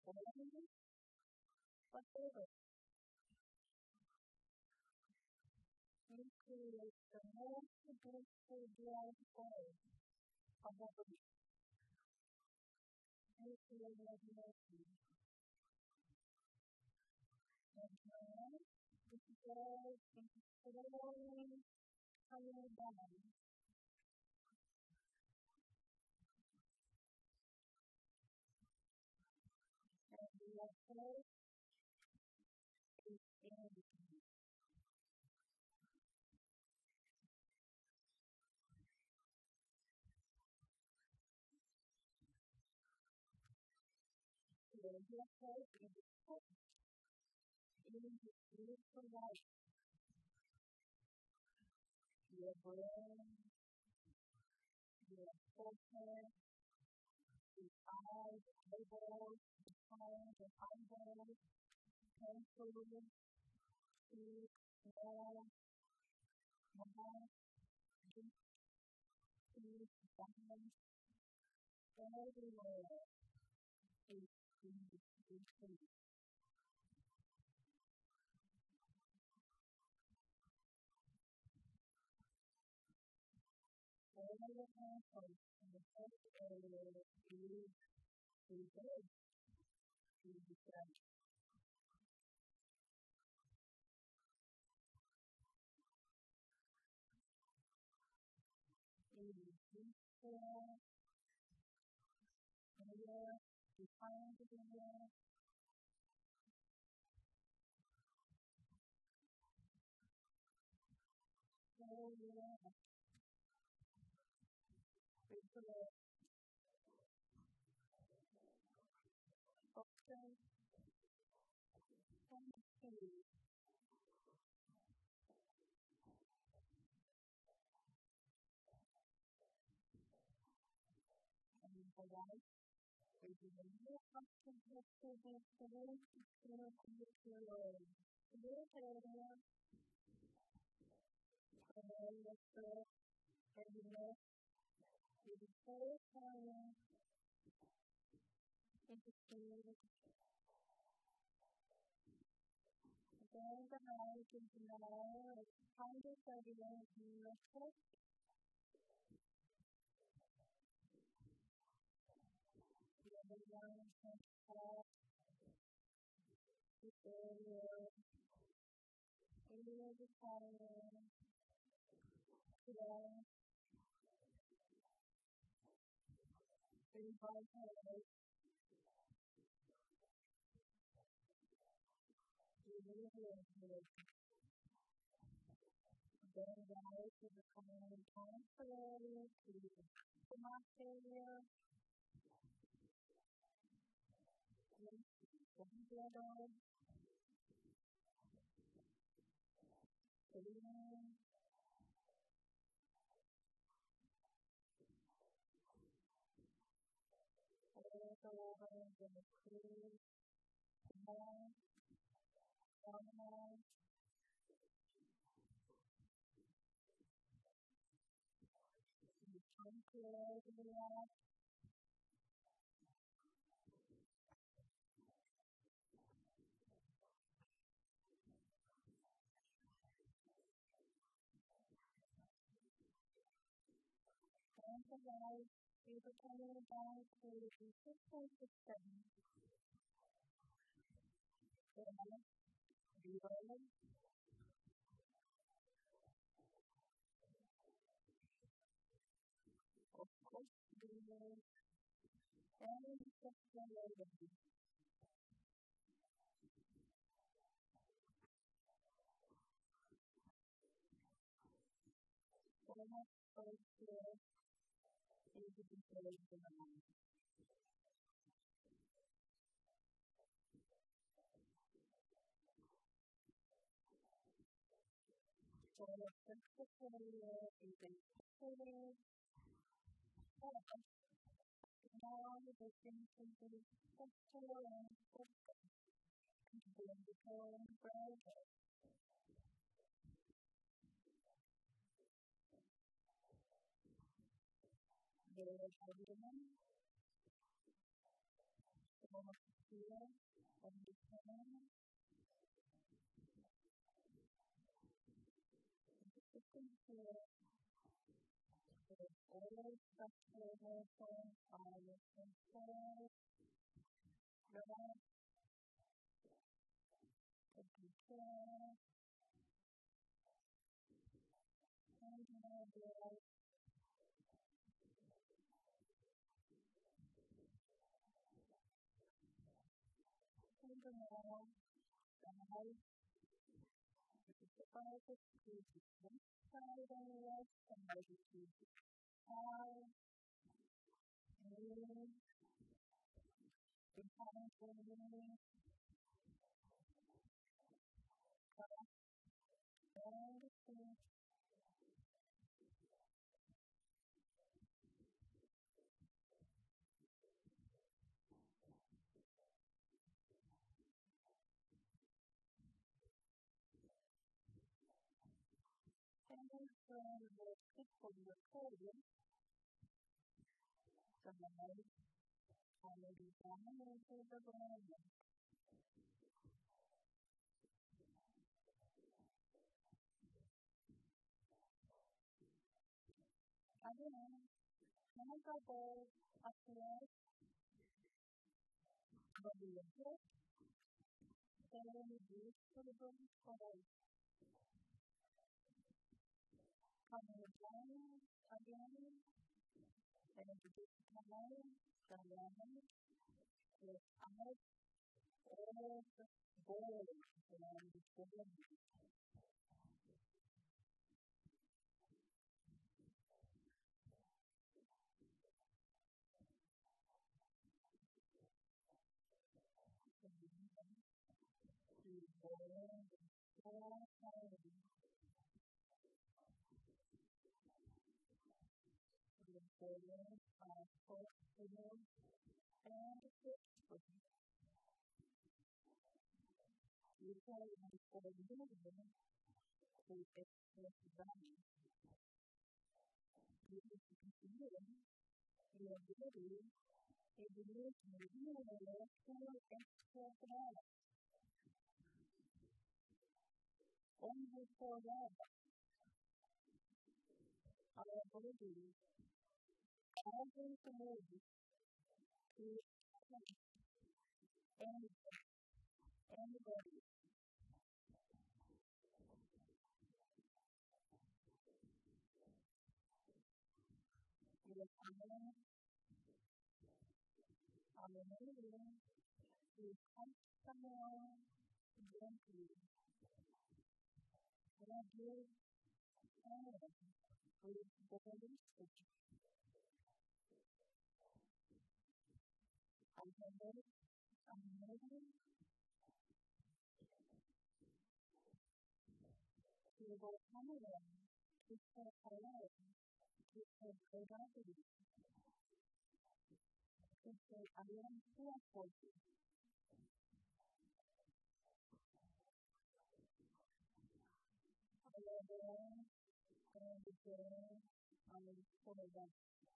Only whatever you create the most beautiful drawing form of the beautiful imagination. And now, it goes into slowly coming down, and the effort is in. The effort is put in the beautiful light. Your brain, your focus, the eyes, eyeballs, the hands, the eyeballs, pencil, speak, smell, mouth, deep, speak, balance, everywhere is in the beautiful. All the muscles in the first area is reserved to the front. In the peaceful area, behind the area, whole area, regular function, and food, and the life is in the new function of the food, and the this area, and the heaviness is the whole area, is the food, then the light is now, kind of heaviness, the everyone can talk with their any time today invite her to live with her. Then guys to the common temporary to the material together, clean, all over the clean, small, formal, temporary, and the light is coming down to the system system. Then, below, of course, below, and the below, formal, first floor, is the below. For the first floor is a total of now the thinking is structural and political project. There is a woman feel of the pain, you can feel the old structural movement on the control, relax, the control, and now the light, and now the light, the focus to the left side and the left side to the side, move, behind the knee, up, down the feet, and from the tip of your pelvis, the light, follow the down into the ground. Again, hands are both upright, body is hip, and reach to the body forward. Coming down again, and this time, the line is out all the board around the body. The board is all tired. The board are flexible and flexible. You can for moving to express value. You can feel your body is making you feel extra value. Only for that, our body always moves to express anybody. Your arm, our moving to touch someone gently. And give time with body switch. I can make a moving to go anywhere, to step away, to step gravity, to say I am here for you. I am there, and there, I am for that.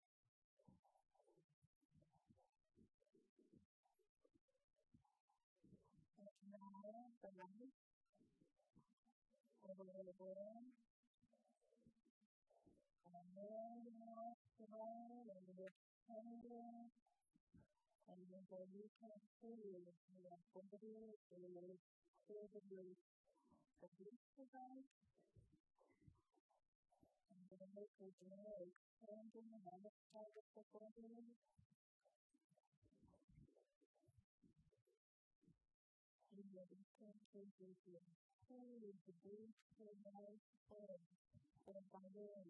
And now, the light over the brain, and then now, strong and expanding, and then you can feel your body is incredibly satisfied, and then you can expanding another part of the body, and then you can feel your body is beautiful, nice, and body.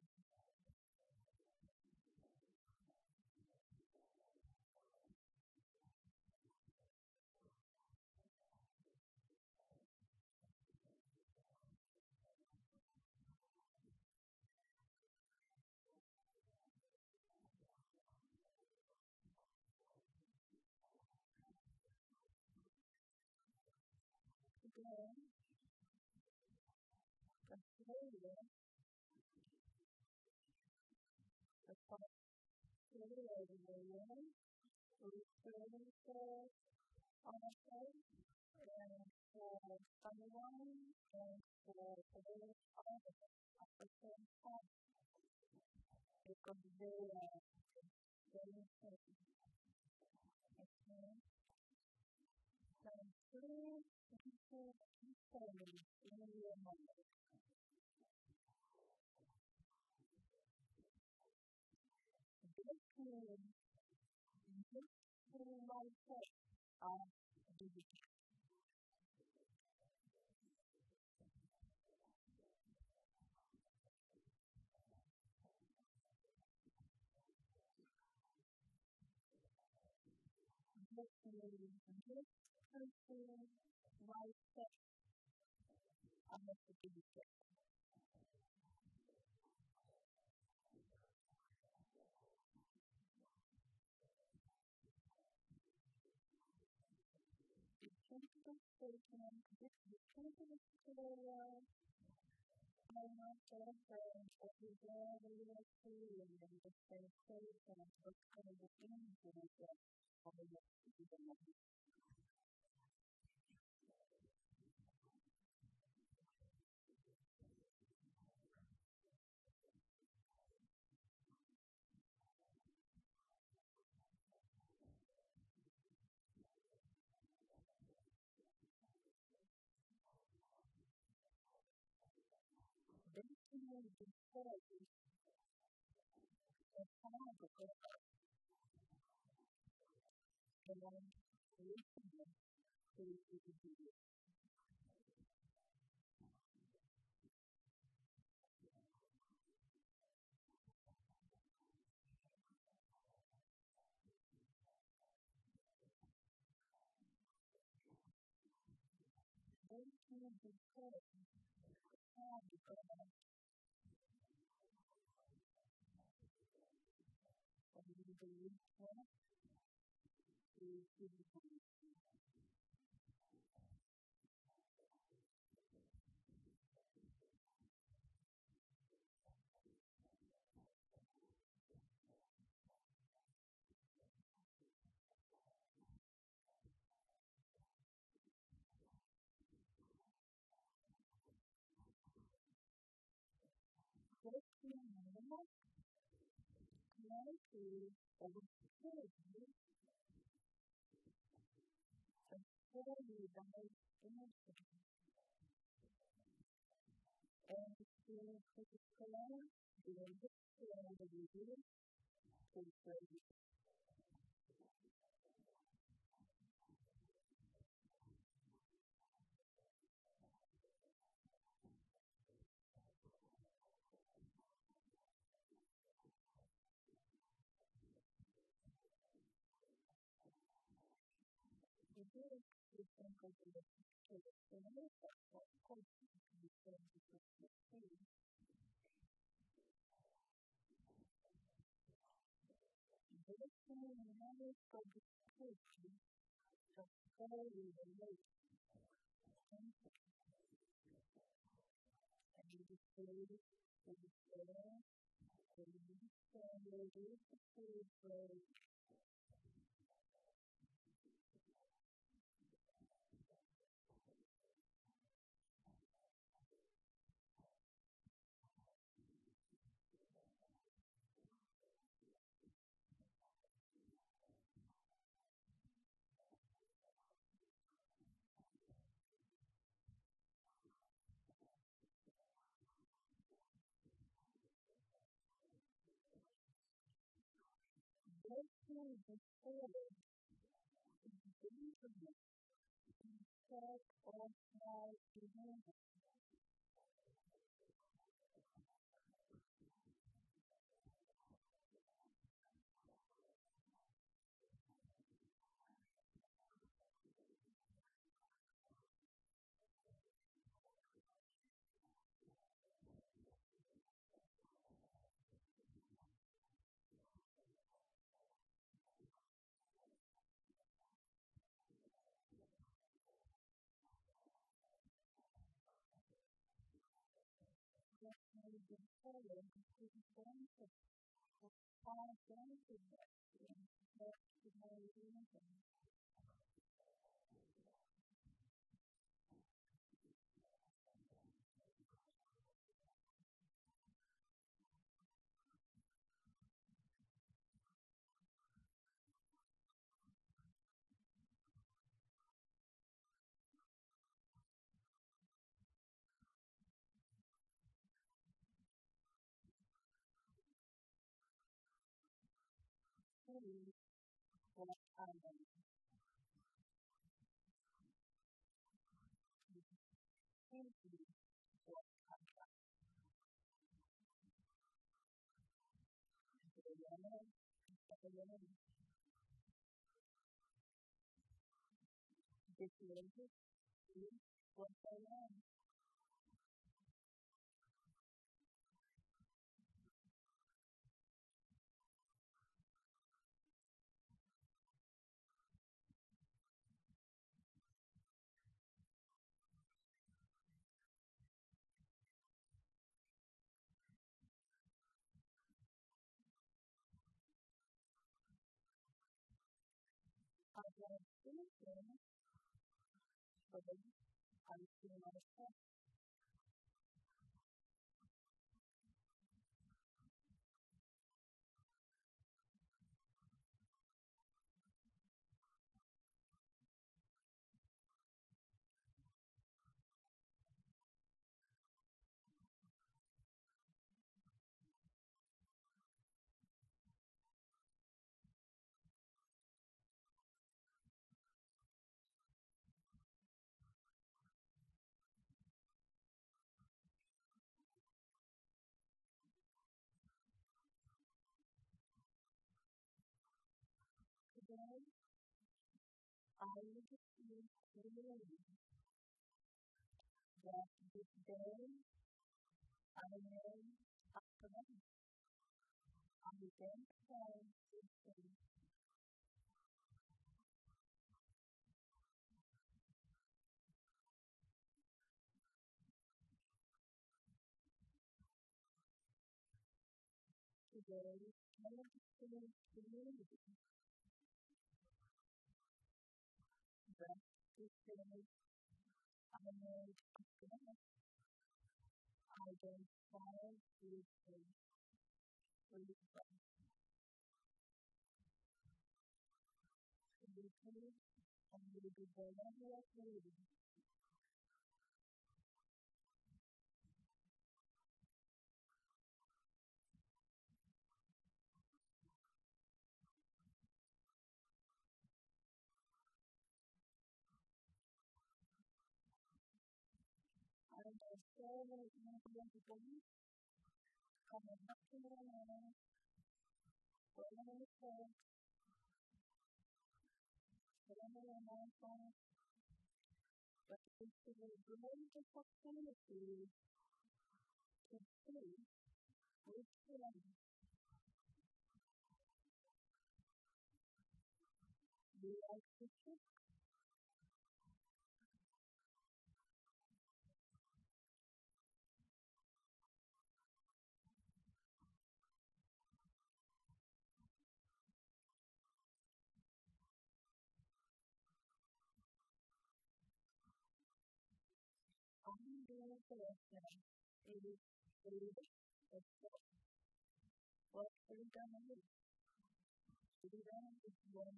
Again, the failure, the possibility of the one, returning to also, and for someone and for all others at the same time because they are very important. Okay? So please consider equally in your mind. This means this is mindset of digital. This means this person mindset of digital. The principal statement, the principal material, I'm not sure if you really see and the sensation of what kind of images that I would see them. Basically, the story is how the person and listening to the video. Basically, the story how the person and the listener to the video. Basically, now, try to observe very diverse images and to explore the history of the video to the video to think of the experience of course to see basically now for the description of how we relate something and the story to the story to the story to basically the story is the internet instead of my event. Basically the story is the internet how the internet instead of my event. This language is what I am. I want anything for the I see myself. Today, I need to see clearly that this day I know after that I don't have this thing. Today, I need to see clearly that this day I know after that I don't have this thing. Please, please, and will be whenever I need. And I say that it's not going to be coming up to my mind, whatever it takes, whatever I might find, but it's a great opportunity to see which one you like to keep. I'm doing the lesson. It is believe it. It's what we're gonna do. Freedom is one.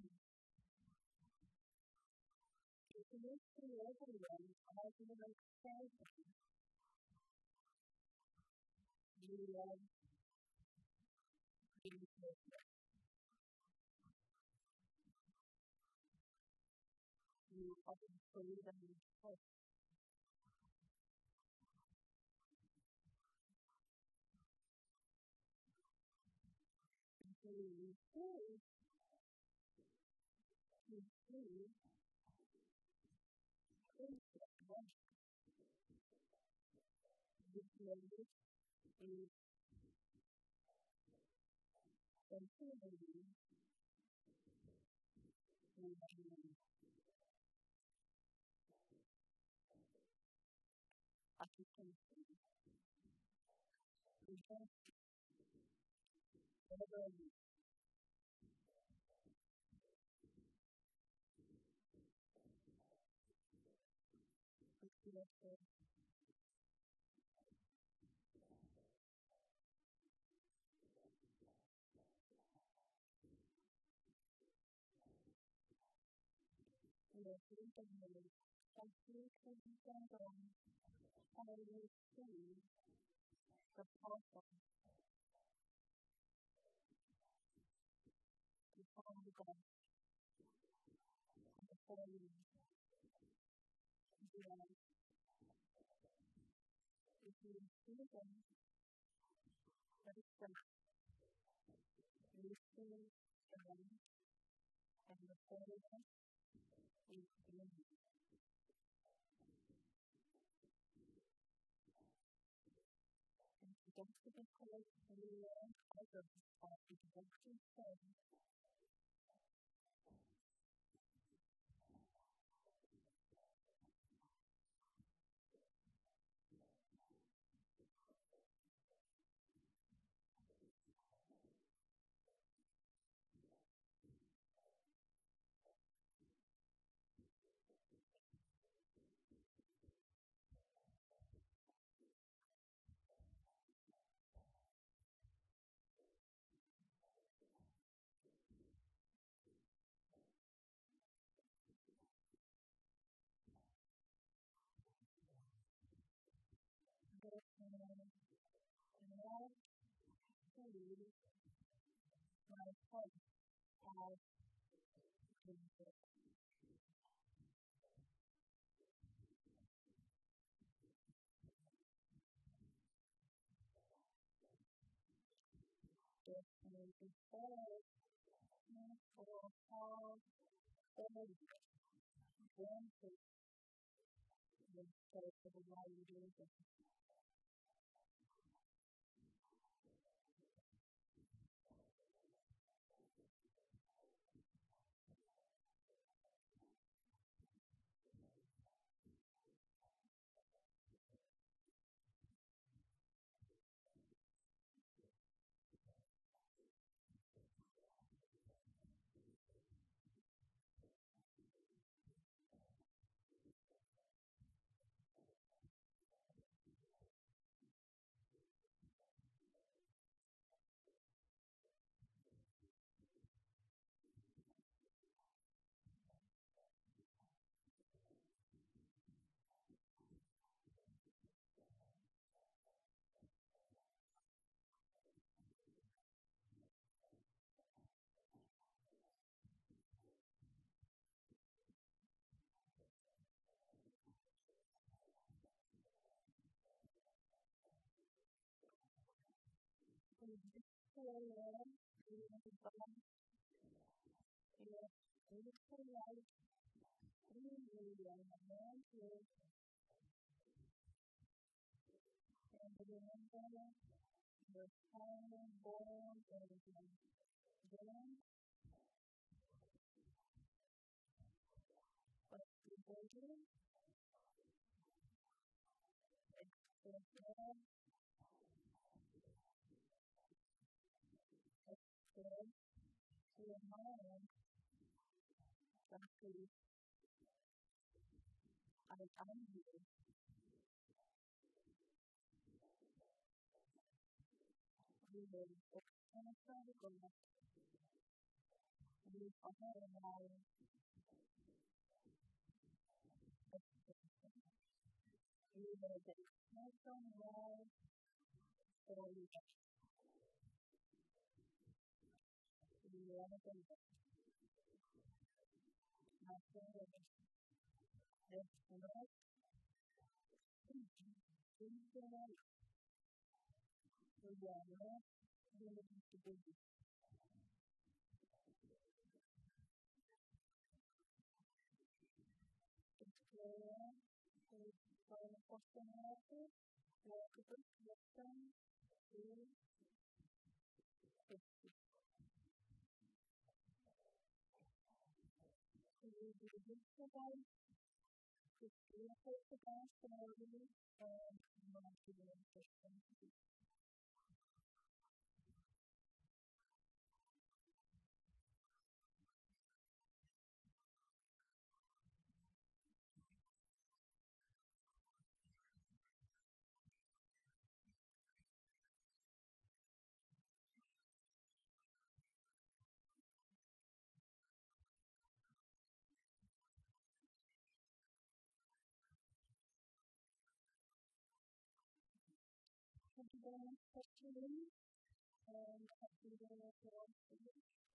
If you look to everyone, all the like person, you love being with you are freedom is first. You see, you see, instant one. This language is continually moving. Occupancy. We don't ever feel so freedom. Completely depend on how you see the person behind the before you know, if you see them, that is the you see them to be called real items of the production thing. But not food, my heart has been gifted and before for all others granted the sake of the light of the destroyer in the body is beautiful light in the man is and remember the time born and then but the body is the head to the mind exactly I'm here we will extend the goal we are now we will extend the goal for the other nothing is not thinking we are not willing to do clear is for the personality like the person who is who will be provided to create the personality and motivation. Thank you very much for tuning and happy to